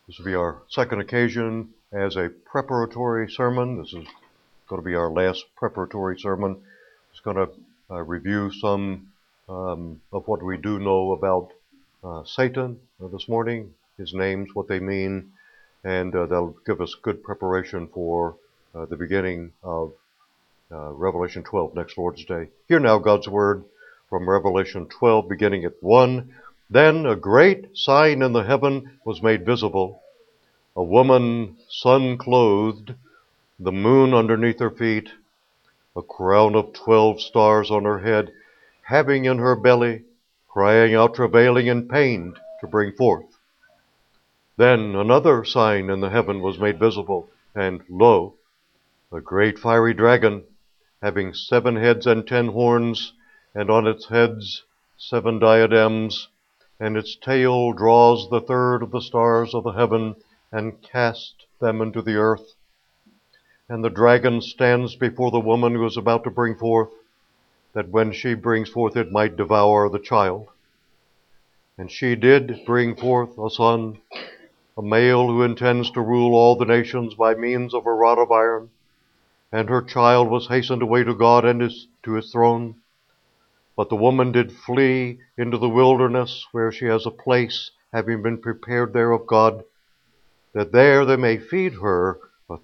This will be our second occasion as a preparatory sermon. This is going to be our last preparatory sermon. It's going to review some of what we do know about Satan this morning, his names, what they mean, and that'll give us good preparation for the beginning of Revelation 12, next Lord's Day. Hear now God's word from Revelation 12, beginning at 1. Then a great sign in the heaven was made visible, a woman sun-clothed, the moon underneath her feet, a crown of 12 stars on her head, having in her belly, crying out, travailing in pain to bring forth. Then another sign in the heaven was made visible, and lo, a great fiery dragon, having 7 heads and 10 horns, and on its heads 7 diadems, and its tail draws the third of the stars of the heaven, and casts them into the earth. And the dragon stands before the woman who is about to bring forth, that when she brings forth it might devour the child. And she did bring forth a son, a male who intends to rule all the nations by means of a rod of iron. And her child was hastened away to God and to his throne. But the woman did flee into the wilderness, where she has a place, having been prepared there of God, that there they may feed her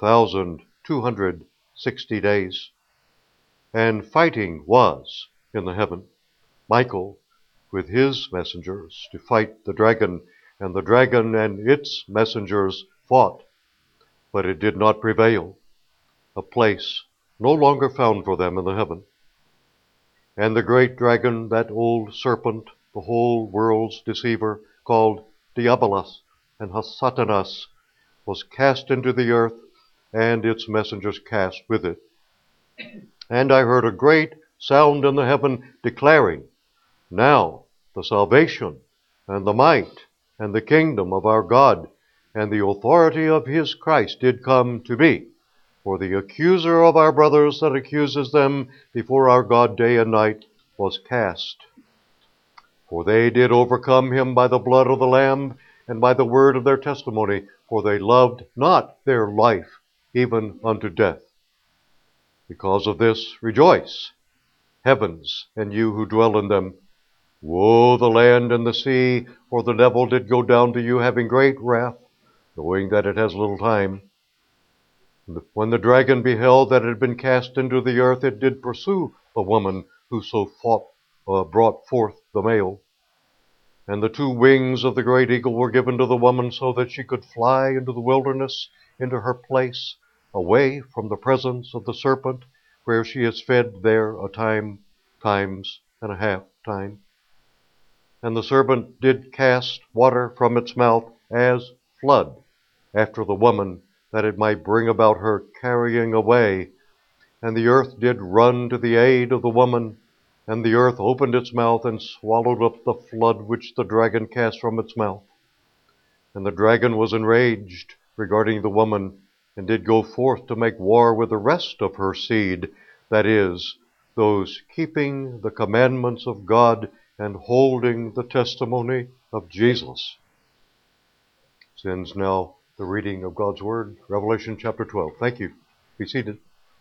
1,260 days. And fighting was in the heaven, Michael with his messengers to fight the dragon, and the dragon and its messengers fought, but it did not prevail, a place no longer found for them in the heaven. And the great dragon, that old serpent, the whole world's deceiver, called Diabolos and Satanas, was cast into the earth, and its messengers cast with it. And I heard a great sound in the heaven declaring, Now the salvation and the might and the kingdom of our God and the authority of his Christ did come to be. For the accuser of our brothers that accuses them before our God day and night was cast. For they did overcome him by the blood of the Lamb and by the word of their testimony, for they loved not their life even unto death. Because of this, rejoice, heavens, and you who dwell in them. Woe the land and the sea, for the devil did go down to you having great wrath, knowing that it has little time. When the dragon beheld that it had been cast into the earth, it did pursue the woman who so brought forth the male. And the 2 wings of the great eagle were given to the woman, so that she could fly into the wilderness, into her place, away from the presence of the serpent, where she is fed there a times and a half time. And the serpent did cast water from its mouth as flood after the woman, that it might bring about her carrying away. And the earth did run to the aid of the woman, and the earth opened its mouth and swallowed up the flood which the dragon cast from its mouth. And the dragon was enraged regarding the woman, and did go forth to make war with the rest of her seed, that is, those keeping the commandments of God and holding the testimony of Jesus. This ends now the reading of God's Word, Revelation chapter 12. Thank you. Be seated.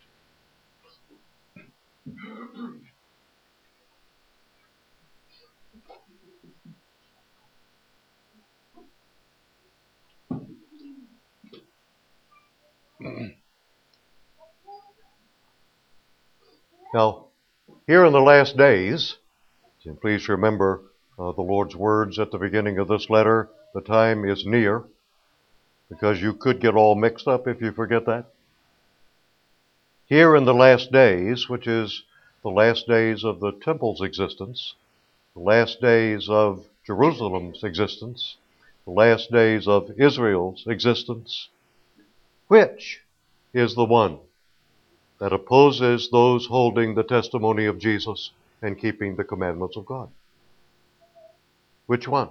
Now, here in the last days, and please remember the Lord's words at the beginning of this letter, the time is near, because you could get all mixed up if you forget that. Here in the last days, which is the last days of the temple's existence, the last days of Jerusalem's existence, the last days of Israel's existence, which is the one that opposes those holding the testimony of Jesus and keeping the commandments of God? Which one?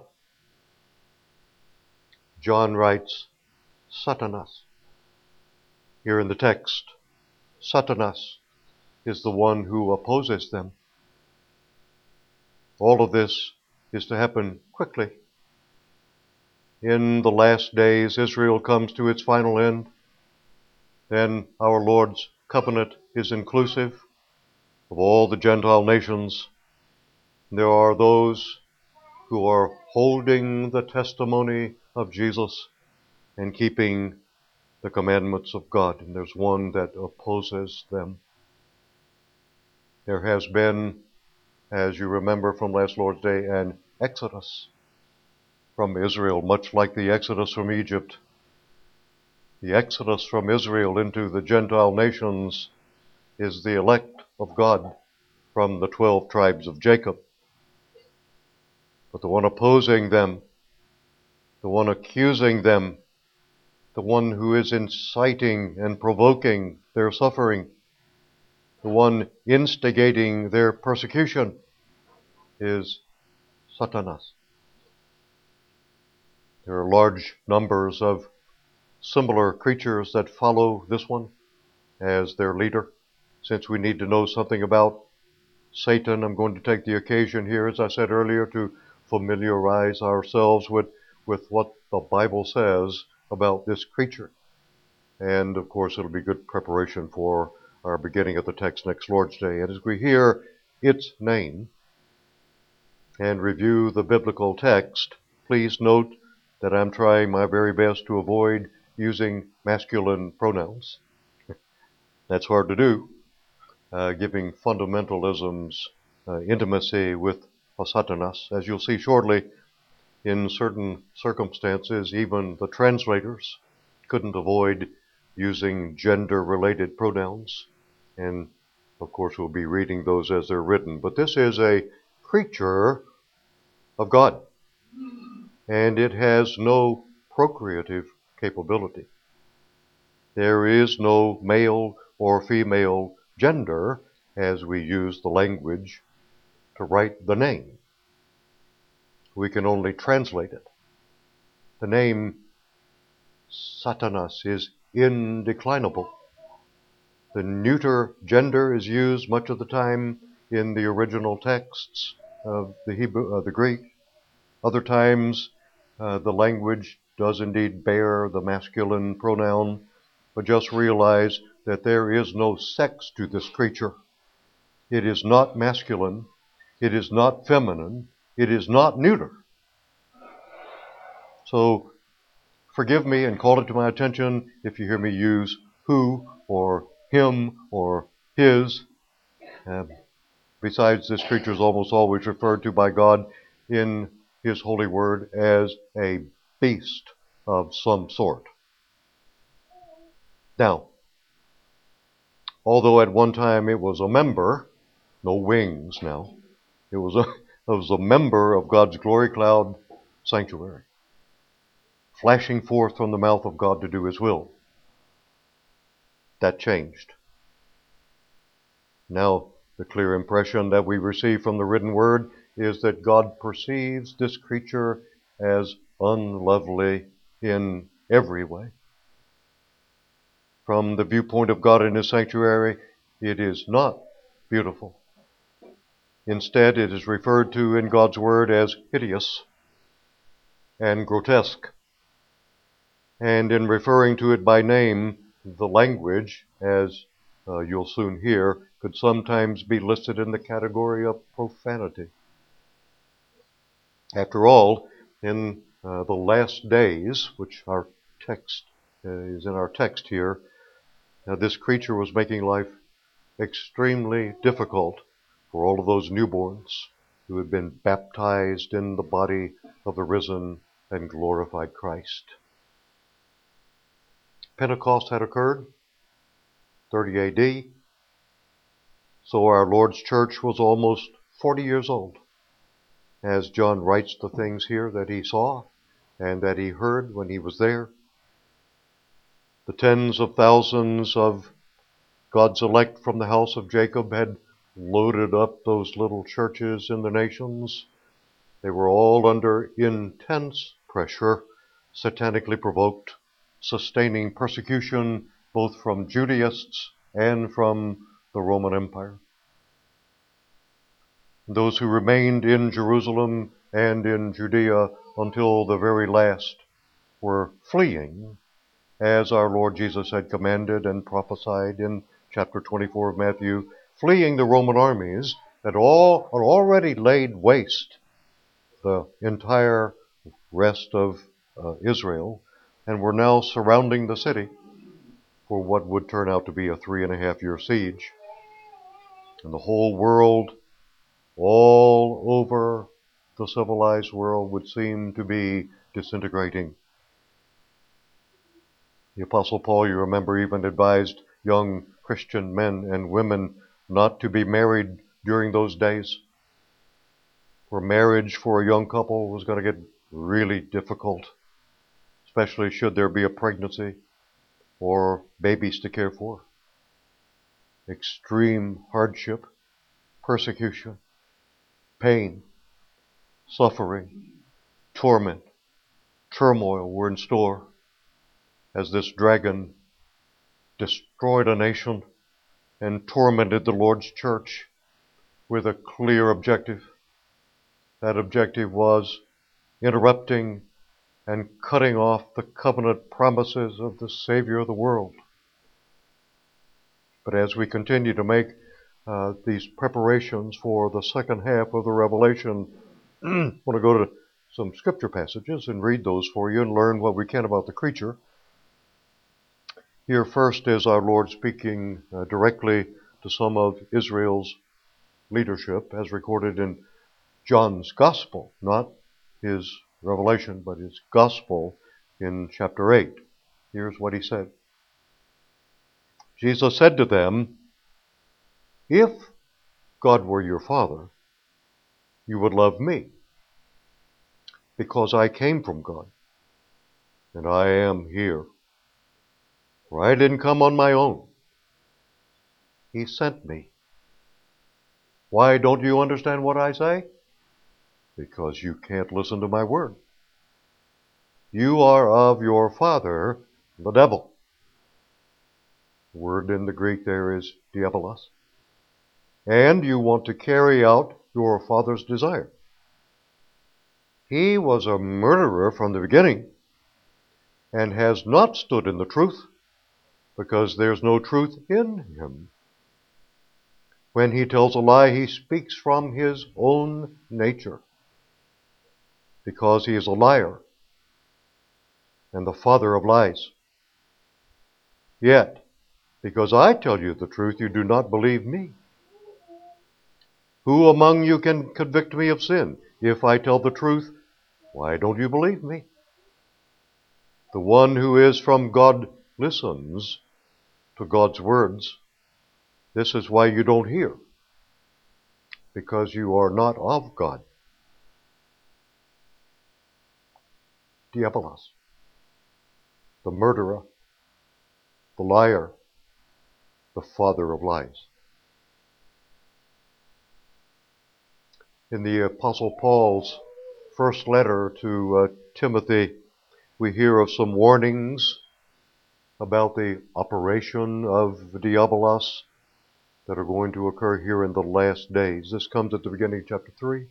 John writes, Satanas. Here in the text, Satanas is the one who opposes them. All of this is to happen quickly. in the last days Israel comes to its final end, then our Lord's covenant is inclusive of all the Gentile nations. There are those who are holding the testimony of Jesus and keeping the commandments of God, and there's one that opposes them. There has been, as you remember from last Lord's Day, an exodus from Israel, much like the exodus from Egypt. The exodus from Israel into the Gentile nations is the elect of God from the 12 tribes of Jacob. But the one opposing them, the one accusing them, the one who is inciting and provoking their suffering, the one instigating their persecution, is Satanas. There are large numbers of similar creatures that follow this one as their leader. Since we need to know something about Satan, I'm going to take the occasion here, as I said earlier, to familiarize ourselves with what the Bible says about this creature. And, of course, it'll be good preparation for our beginning of the text next Lord's Day. And as we hear its name and review the biblical text, please note that I'm trying my very best to avoid using masculine pronouns. That's hard to do, giving fundamentalisms intimacy with Satanas. As you'll see shortly, in certain circumstances, even the translators couldn't avoid using gender-related pronouns. And, of course, we'll be reading those as they're written. But this is a creature of God, and it has no procreative capability. There is no male or female gender as we use the language to write the name. We can only translate it. The name Satanas is indeclinable. The neuter gender is used much of the time in the original texts of the Hebrew, the Greek. Other times, the language does indeed bear the masculine pronoun, but just realize that there is no sex to this creature. It is not masculine. It is not feminine. It is not neuter. So, forgive me and call it to my attention if you hear me use who or him or his. Besides, this creature is almost always referred to by God in His holy word as a beast of some sort. Now, although at one time it was a member, no wings now, it was a member of God's glory cloud sanctuary, flashing forth from the mouth of God to do His will. That changed. Now, the clear impression that we receive from the written word is that God perceives this creature as unlovely in every way. From the viewpoint of God in His sanctuary, it is not beautiful. Instead, it is referred to in God's word as hideous and grotesque. And in referring to it by name, the language, as you'll soon hear, could sometimes be listed in the category of profanity. After all, in the last days, which our text is in our text here, this creature was making life extremely difficult for all of those newborns who had been baptized in the body of the risen and glorified Christ. Pentecost had occurred, 30 AD, so our Lord's church was almost 40 years old, as John writes the things here that he saw and that he heard when he was there. The tens of thousands of God's elect from the house of Jacob had loaded up those little churches in the nations. They were all under intense pressure, satanically provoked, sustaining persecution both from Judaists and from the Roman Empire. Those who remained in Jerusalem and in Judea until the very last were fleeing, as our Lord Jesus had commanded and prophesied in chapter 24 of Matthew, fleeing the Roman armies that had already laid waste the entire rest of Israel, and were now surrounding the city for what would turn out to be a 3.5-year siege. And the whole world, all over the civilized world, would seem to be disintegrating. The Apostle Paul, you remember, even advised young Christian men and women not to be married during those days. For marriage for a young couple was going to get really difficult, especially should there be a pregnancy or babies to care for. Extreme hardship, persecution, pain, suffering, torment, turmoil were in store as this dragon destroyed a nation and tormented the Lord's church with a clear objective. That objective was interrupting and cutting off the covenant promises of the Savior of the world. But as we continue to make these preparations for the second half of the Revelation, I want to go to some scripture passages and read those for you and learn what we can about the creature. Here first is our Lord speaking directly to some of Israel's leadership, as recorded in John's Gospel, not his Revelation, but his Gospel in chapter 8. Here's what he said. Jesus said to them, "If God were your Father, you would love me, because I came from God, and I am here. For I didn't come on my own. He sent me. Why don't you understand what I say? Because you can't listen to my word. You are of your father, the devil." The word in the Greek there is diabolos. "And you want to carry out your father's desire. He was a murderer from the beginning and has not stood in the truth, because there's no truth in him. When he tells a lie, he speaks from his own nature, because he is a liar and the father of lies. Yet, because I tell you the truth, you do not believe me. Who among you can convict me of sin? If I tell the truth, why don't you believe me? The one who is from God listens to God's words. This is why you don't hear, because you are not of God." Diabolos, the murderer, the liar, the father of lies. In the Apostle Paul's first letter to Timothy, we hear of some warnings about the operation of Diabolos that are going to occur here in the last days. This comes at the beginning of chapter 3.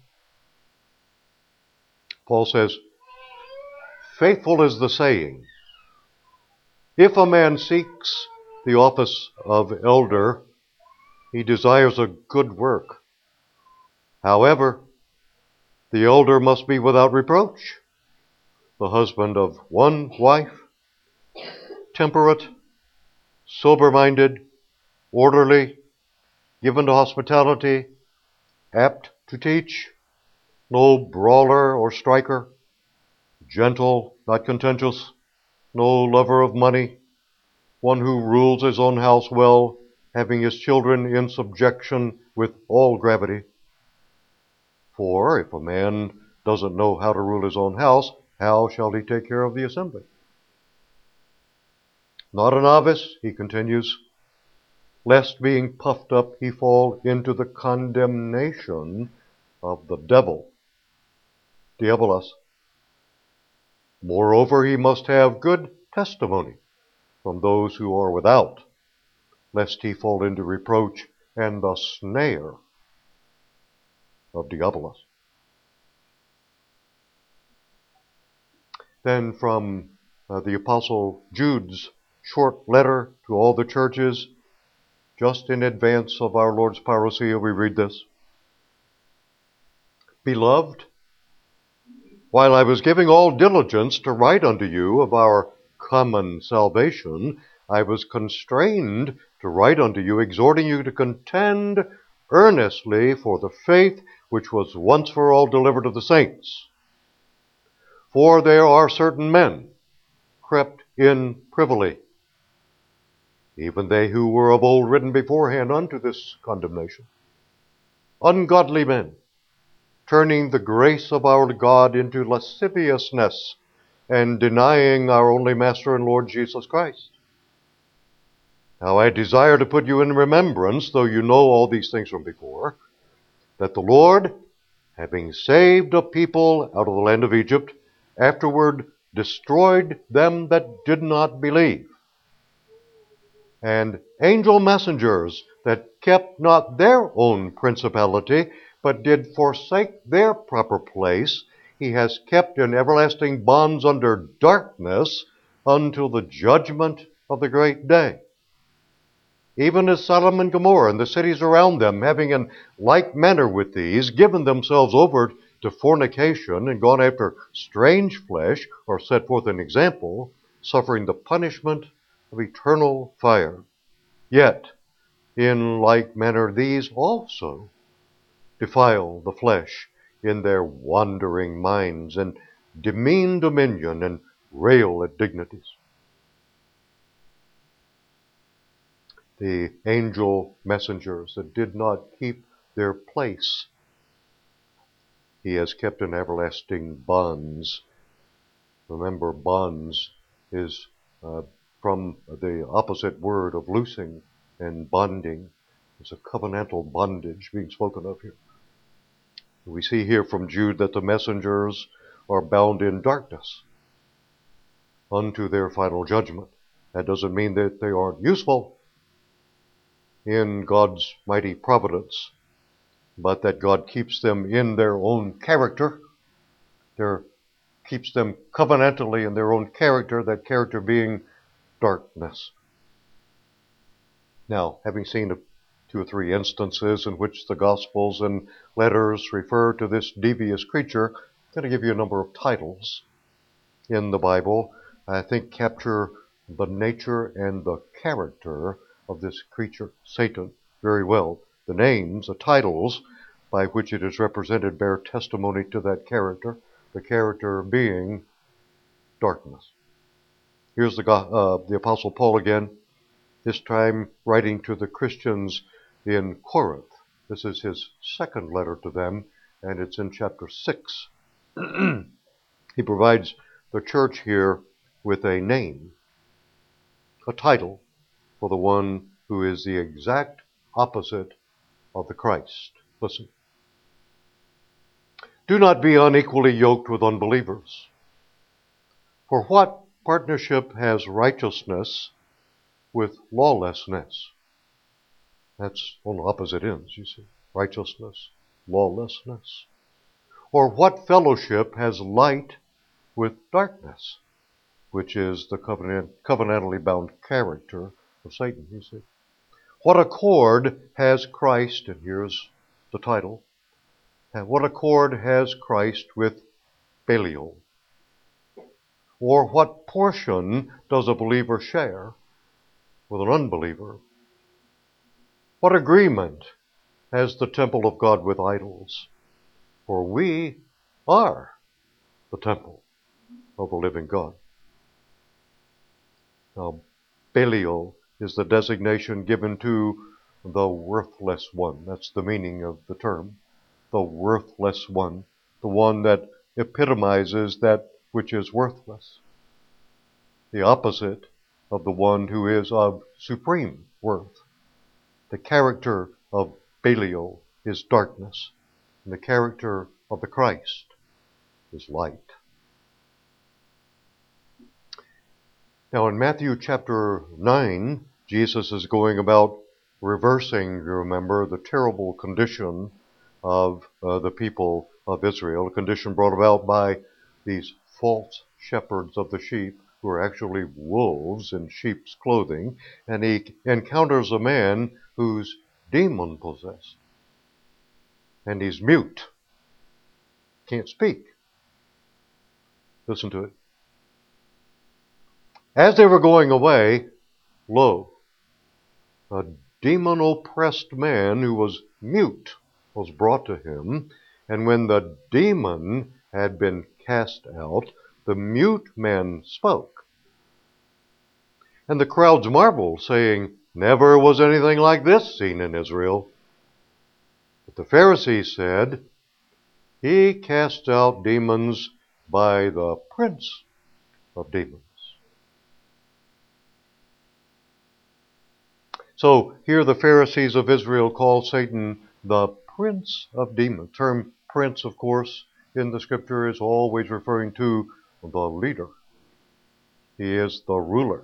Paul says, "Faithful is the saying, if a man seeks the office of elder, he desires a good work. However, the elder must be without reproach, the husband of one wife, temperate, sober-minded, orderly, given to hospitality, apt to teach, no brawler or striker, gentle, not contentious, no lover of money, one who rules his own house well, having his children in subjection with all gravity. For if a man doesn't know how to rule his own house, how shall he take care of the assembly? Not a novice," he continues, "lest being puffed up he fall into the condemnation of the devil." Diabolos. "Moreover, he must have good testimony from those who are without, lest he fall into reproach and the snare of Diabolos." Then from the Apostle Jude's short letter to all the churches, just in advance of our Lord's parousia, we read this. Beloved, while I was giving all diligence to write unto you of our common salvation, I was constrained to write unto you, exhorting you to contend earnestly for the faith which was once for all delivered to the saints. For there are certain men crept in privily, even they who were of old written beforehand unto this condemnation, ungodly men, turning the grace of our God into lasciviousness, and denying our only Master and Lord Jesus Christ. Now I desire to put you in remembrance, though you know all these things from before, that the Lord, having saved a people out of the land of Egypt, afterward destroyed them that did not believe, and angel messengers that kept not their own principality, but did forsake their proper place, he has kept in everlasting bonds under darkness until the judgment of the great day. Even as Sodom and Gomorrah and the cities around them, having in like manner with these, given themselves over to fornication and gone after strange flesh, or set forth an example, suffering the punishment of eternal fire. Yet, in like manner, these also defile the flesh in their wandering minds, and demean dominion, and rail at dignities. The angel messengers that did not keep their place, he has kept in everlasting bonds. Remember, bonds is from the opposite word of loosing and bonding. It's a covenantal bondage being spoken of here. We see here from Jude that the messengers are bound in darkness unto their final judgment. That doesn't mean that they aren't useful in God's mighty providence, but that God keeps them in their own character. Keeps them covenantally in their own character, that character being darkness. Now, having seen two or three instances in which the Gospels and letters refer to this devious creature, I'm going to give you a number of titles in the Bible I think capture the nature and the character of this creature, Satan, very well. The names, the titles by which it is represented bear testimony to that character, the character being darkness. Here's the Apostle Paul again, this time writing to the Christians in Corinth. This is his second letter to them, and it's in chapter 6. He provides the church here with a name, a title, for the one who is the exact opposite of the Christ. Listen. Do not be unequally yoked with unbelievers. For what partnership has righteousness with lawlessness? That's on opposite ends, you see. Righteousness, lawlessness. Or what fellowship has light with darkness, which is the covenantally bound character of Satan, you see. What accord has Christ, and here's the title, what accord has Christ with Belial? Or what portion does a believer share with an unbeliever? What agreement has the temple of God with idols? For we are the temple of the living God. Now, Belial is the designation given to the worthless one. That's the meaning of the term. The worthless one. The one that epitomizes that which is worthless. The opposite of the one who is of supreme worth. The character of Belial is darkness, and the character of the Christ is light. Now in Matthew chapter 9, Jesus is going about reversing, you remember, the terrible condition of the people of Israel, a condition brought about by these false shepherds of the sheep who are actually wolves in sheep's clothing, and he encounters a man who's demon-possessed. And he's mute. Can't speak. Listen to it. As they were going away, lo, a demon-oppressed man who was mute was brought to him, and when the demon had been cast out, the mute man spoke. And the crowds marveled, saying, Never was anything like this seen in Israel. But the Pharisees said, He cast out demons by the prince of demons. So here the Pharisees of Israel call Satan the prince of demons. The term prince, of course, in the scripture is always referring to the leader. He is the ruler.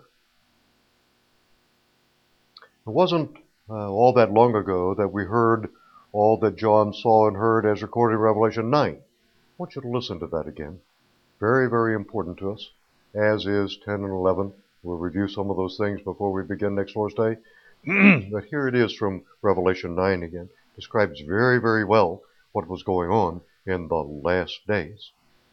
It wasn't all that long ago that we heard all that John saw and heard as recorded in Revelation 9. I want you to listen to that again. Very, very important to us, as is 10 and 11. We'll review some of those things before we begin next Lord's Day. But here it is from Revelation 9 again. Describes very, very well what was going on in the last days.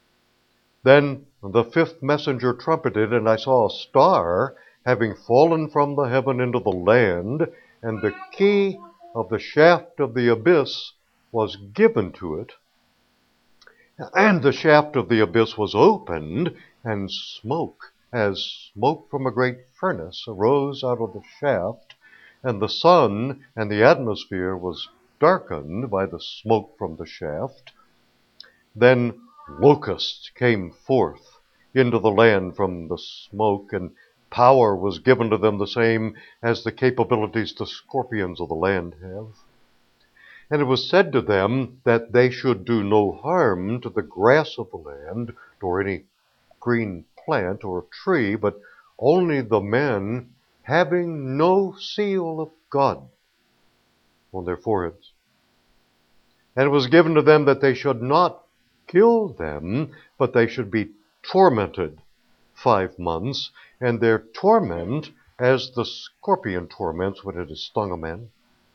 Then the fifth messenger trumpeted, and I saw a star having fallen from the heaven into the land, and the key of the shaft of the abyss was given to it. And the shaft of the abyss was opened, and smoke, as smoke from a great furnace, arose out of the shaft, and the sun and the atmosphere was darkened by the smoke from the shaft. Then locusts came forth into the land from the smoke, and power was given to them the same as the capabilities the scorpions of the land have. And it was said to them that they should do no harm to the grass of the land, nor any green plant or tree, but only the men having no seal of God on their foreheads. And it was given to them that they should not kill them, but they should be tormented 5 months, and their torment as the scorpion torments when it has stung a man.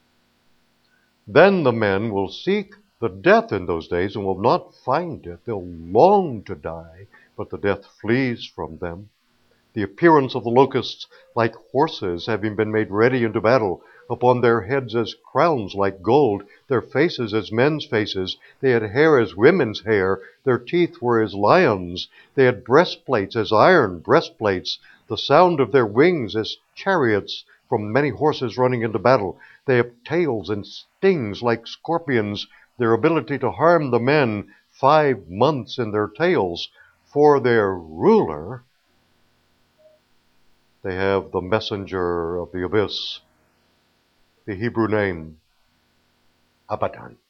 Then the men will seek the death in those days and will not find it. They'll long to die, but the death flees from them. The appearance of the locusts like horses, having been made ready unto battle, upon their heads as crowns like gold, their faces as men's faces, they had hair as women's hair, their teeth were as lions, they had breastplates as iron breastplates, the sound of their wings as chariots from many horses running into battle. They have tails and stings like scorpions, their ability to harm the men, 5 months in their tails. For their ruler, they have the messenger of the abyss, the Hebrew name, Abaddon.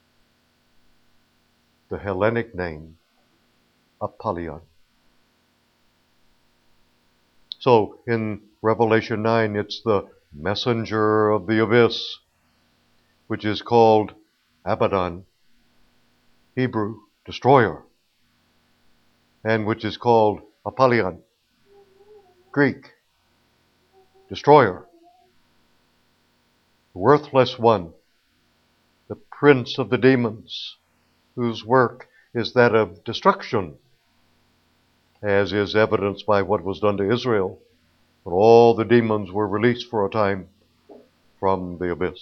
The Hellenic name, Apollyon. So in Revelation 9, it's the messenger of the abyss, which is called Abaddon, Hebrew, destroyer, and which is called Apollyon, Greek, destroyer, the worthless one, the prince of the demons, whose work is that of destruction, as is evidenced by what was done to Israel when all the demons were released for a time from the abyss.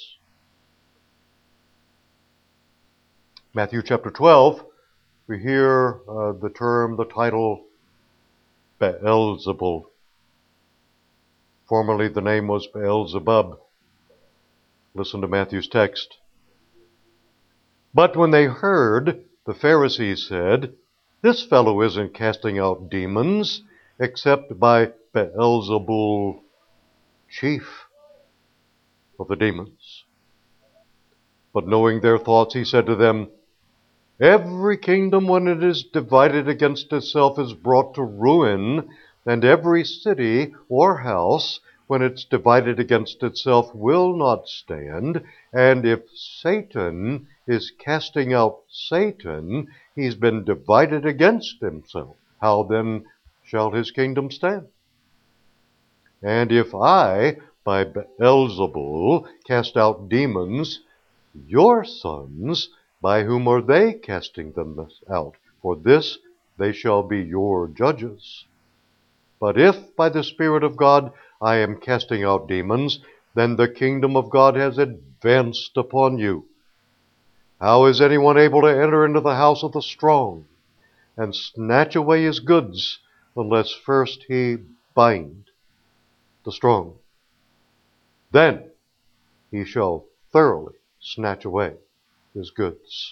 Matthew chapter 12, we hear the title Beelzebul. Formerly the name was Beelzebub. Listen to Matthew's text. But when they heard, the Pharisees said, This fellow isn't casting out demons except by Beelzebul, chief of the demons. But knowing their thoughts, he said to them, Every kingdom when it is divided against itself is brought to ruin, and every city or house when it's divided against itself will not stand. And if Satan is casting out Satan, he's been divided against himself. How then shall his kingdom stand. And if I, by Beelzebul, cast out demons, your sons, by whom are they casting them out? For this they shall be your judges. But if by the Spirit of God I am casting out demons, then the kingdom of God has advanced upon you. How is anyone able to enter into the house of the strong and snatch away his goods, unless first he bind the strong? Then he shall thoroughly snatch away his goods.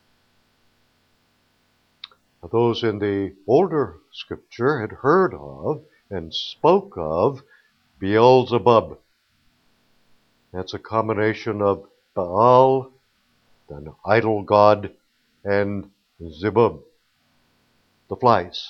Now, those in the older scripture had heard of and spoke of Beelzebub. That's a combination of Baal, an idol god, and Zebub, the flies.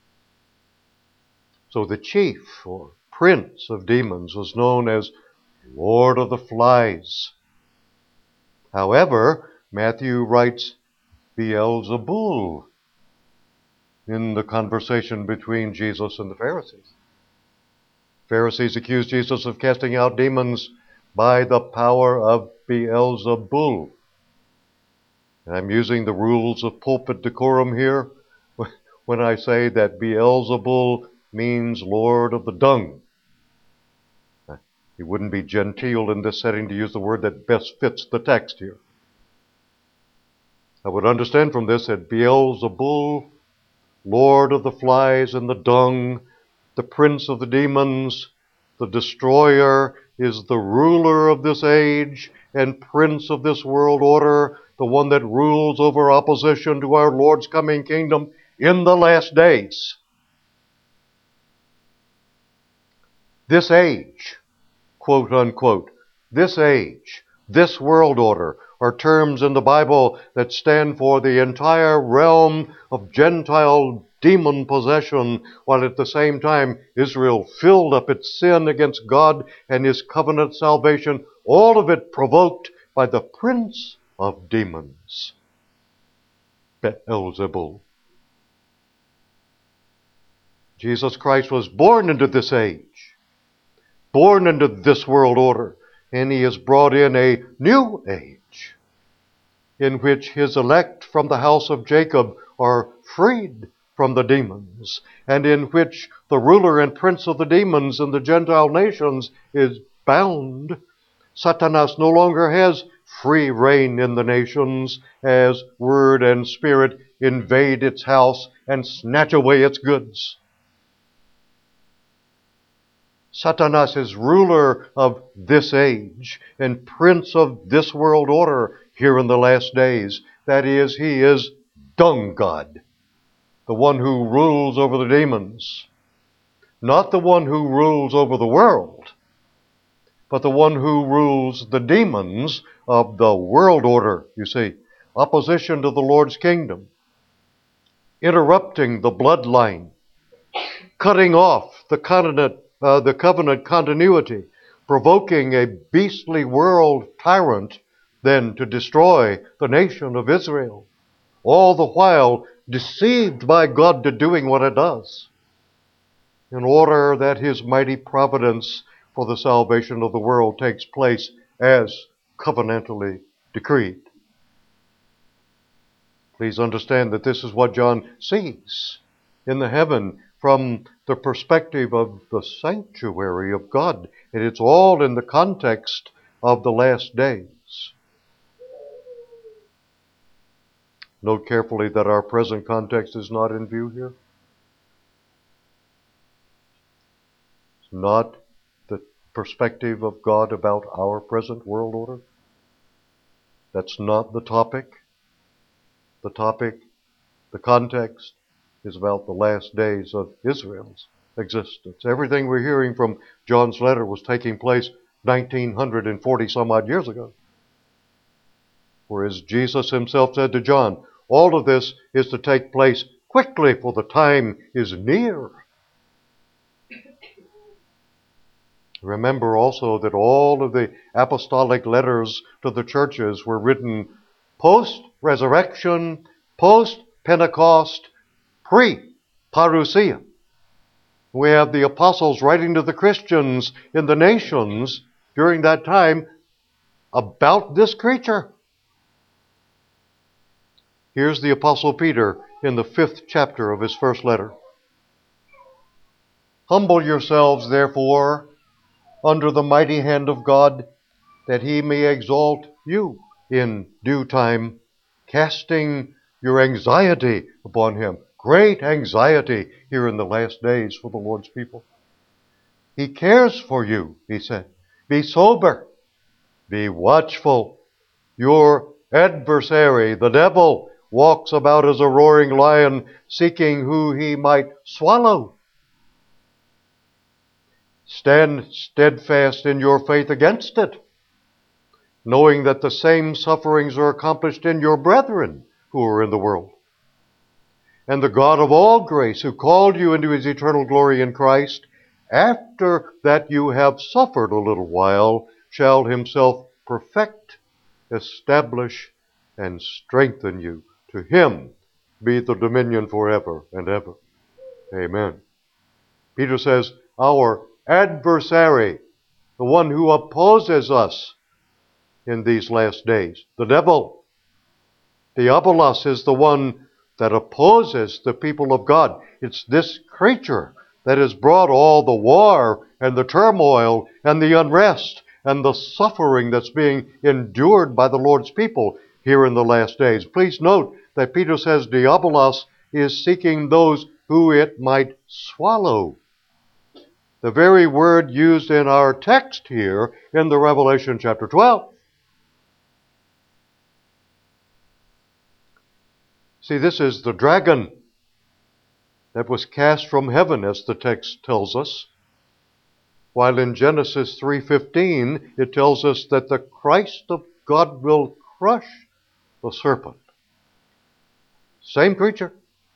So the chief or prince of demons was known as Lord of the Flies. However, Matthew writes Beelzebul in the conversation between Jesus and the Pharisees. Pharisees accused Jesus of casting out demons by the power of Beelzebul. And I'm using the rules of pulpit decorum here when I say that Beelzebul means Lord of the Dung. It wouldn't be genteel in this setting to use the word that best fits the text here. I would understand from this that Beelzebul, Lord of the flies and the dung, the prince of the demons, the destroyer, is the ruler of this age and prince of this world order, the one that rules over opposition to our Lord's coming kingdom in the last days. This age, quote unquote, this age, this world order, are terms in the Bible that stand for the entire realm of Gentile demon possession, while at the same time Israel filled up its sin against God and his covenant salvation, all of it provoked by the prince of demons, Beelzebul. Jesus Christ was born into this age, born into this world order, and he has brought in a new age in which his elect from the house of Jacob are freed from the demons, and in which the ruler and prince of the demons in the Gentile nations is bound. Satanas no longer has free reign in the nations as word and spirit invade its house and snatch away its goods. Satanas is ruler of this age and prince of this world order here in the last days. That is, he is dung god, the one who rules over the demons. Not the one who rules over the world, but the one who rules the demons of the world order, you see. Opposition to the Lord's kingdom, interrupting the bloodline, cutting off the covenant continuity, provoking a beastly world tyrant then to destroy the nation of Israel, all the while deceived by God to doing what it does, in order that his mighty providence for the salvation of the world takes place as covenantally decreed. Please understand that this is what John sees in the heaven from the perspective of the sanctuary of God. And it's all in the context of the last days. Note carefully that our present context is not in view here. It's not the perspective of God about our present world order. That's not the topic. The topic, the context, is about the last days of Israel's existence. Everything we're hearing from John's letter was taking place 1940 some odd years ago. For as Jesus himself said to John, all of this is to take place quickly, for the time is near. Remember also that all of the apostolic letters to the churches were written post-resurrection, post-Pentecost, pre-parousia. We have the apostles writing to the Christians in the nations during that time about this creature. Here's the Apostle Peter in the 5th chapter of his first letter. Humble yourselves, therefore, under the mighty hand of God, that he may exalt you in due time, casting your anxiety upon him. Great anxiety here in the last days for the Lord's people. He cares for you, he said. Be sober, be watchful. Your adversary, the devil, walks about as a roaring lion, seeking who he might swallow. Stand steadfast in your faith against it, knowing that the same sufferings are accomplished in your brethren who are in the world. And the God of all grace, who called you into his eternal glory in Christ, after that you have suffered a little while, shall himself perfect, establish, and strengthen you. To him be the dominion forever and ever. Amen. Peter says, our adversary, the one who opposes us in these last days, the devil, Diabolos, is the one that opposes the people of God. It's this creature that has brought all the war and the turmoil and the unrest and the suffering that's being endured by the Lord's people here in the last days. Please note that Peter says Diabolos is seeking those who it might swallow. The very word used in our text here in the Revelation chapter 12. See, this is the dragon that was cast from heaven, as the text tells us, while in Genesis 3:15 it tells us that the Christ of God will crush the serpent. Same creature.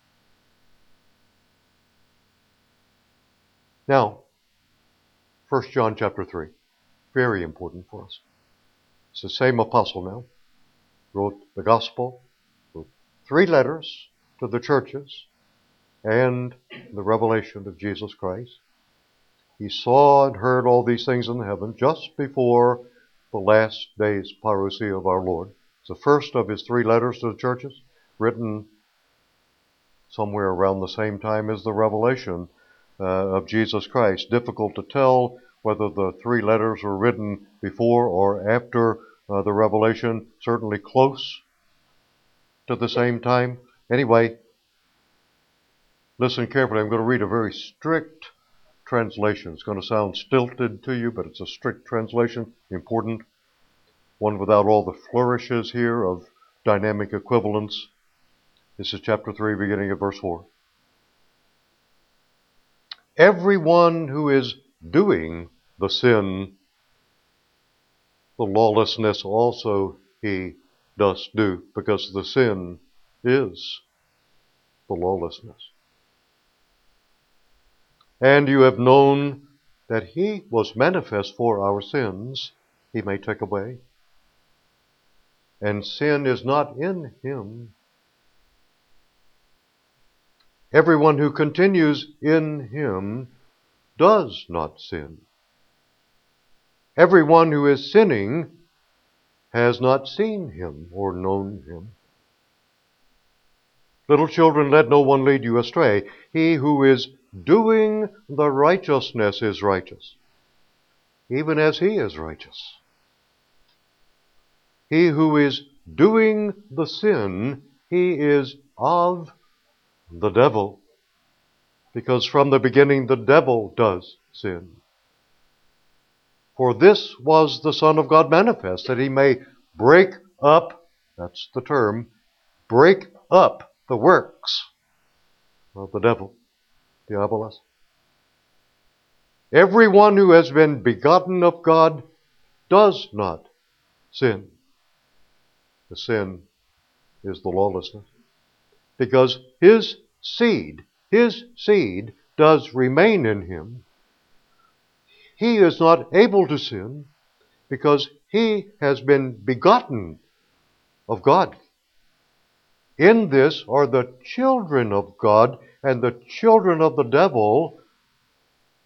Now, 1 John chapter 3, very important for us. It's the same apostle now, wrote the gospel, wrote 3 letters to the churches, and the revelation of Jesus Christ. He saw and heard all these things in the heaven just before the last days parousia of our Lord. It's the first of his 3 letters to the churches, written somewhere around the same time as the revelation of Jesus Christ. Difficult to tell whether the 3 letters were written before or after the revelation, certainly close to the same time. Anyway, listen carefully. I'm going to read a very strict translation. It's going to sound stilted to you, but it's a strict translation, important, one without all the flourishes here of dynamic equivalence. This is chapter 3, beginning at verse 4. Everyone who is doing the sin, the lawlessness also he does do, because the sin is the lawlessness. And you have known that he was manifest for our sins, he may take away. And sin is not in him. Everyone who continues in him does not sin. Everyone who is sinning has not seen him or known him. Little children, let no one lead you astray. He who is doing the righteousness is righteous, even as he is righteous. He who is doing the sin, he is of the devil, because from the beginning the devil does sin. For this was the Son of God manifest, that he may break up, that's the term, break up the works of the devil, Diabolos. Everyone who has been begotten of God does not sin. The sin is the lawlessness. Because his seed does remain in him. He is not able to sin because he has been begotten of God. In this are the children of God and the children of the devil.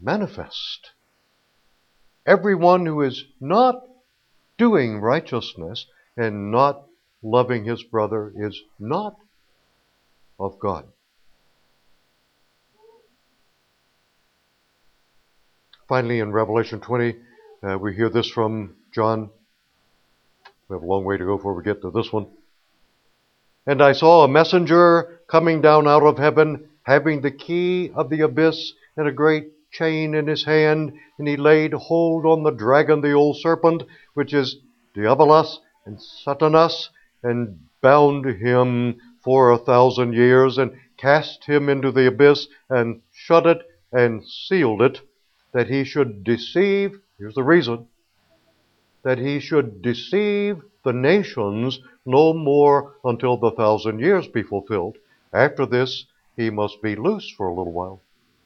manifest. Everyone who is not doing righteousness and not loving his brother is not of God. Finally, in Revelation 20, we hear this from John. We have a long way to go before we get to this one. And I saw a messenger coming down out of heaven, having the key of the abyss and a great chain in his hand, and he laid hold on the dragon, the old serpent, which is Diabolos and Satanas, and bound him for 1,000 years, and cast him into the abyss, and shut it, and sealed it, that he should deceive, here's the reason, that he should deceive the nations no more until the 1,000 years be fulfilled. After this, he must be loose for a little while.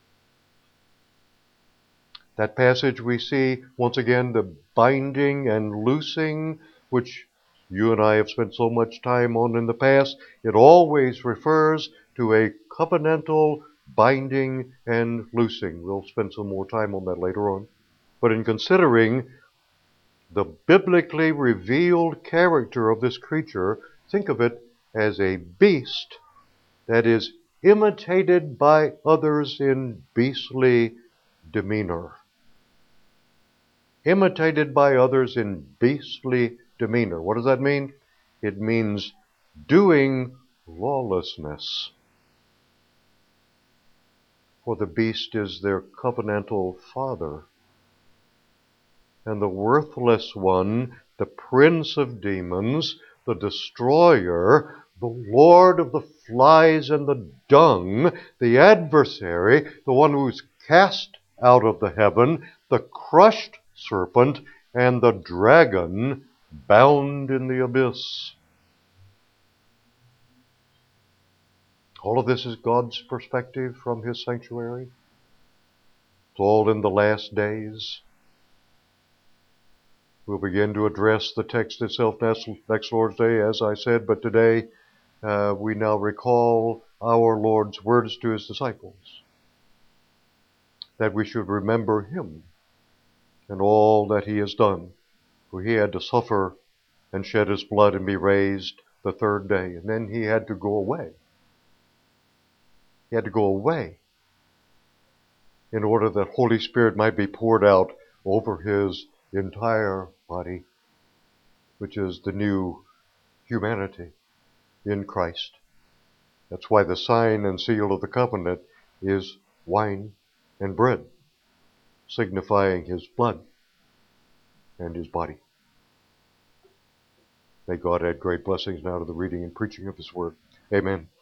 That passage we see, once again, the binding and loosing, which you and I have spent so much time on in the past. It always refers to a covenantal binding and loosing. We'll spend some more time on that later on. But in considering the biblically revealed character of this creature, think of it as a beast that is imitated by others in beastly demeanor. Imitated by others in beastly demeanor. What does that mean? It means doing lawlessness. For the beast is their covenantal father. And the worthless one, the prince of demons, the destroyer, the lord of the flies and the dung, the adversary, the one who's cast out of the heaven, the crushed serpent, and the dragon bound in the abyss. All of this is God's perspective from his sanctuary. It's all in the last days. We'll begin to address the text itself next Lord's Day, as I said, but today we now recall our Lord's words to his disciples, that we should remember him and all that he has done. For he had to suffer and shed his blood and be raised the third day. And then he had to go away. He had to go away in order that Holy Spirit might be poured out over his entire body, which is the new humanity in Christ. That's why the sign and seal of the covenant is wine and bread, signifying his blood and his body. May God add great blessings now to the reading and preaching of his word. Amen.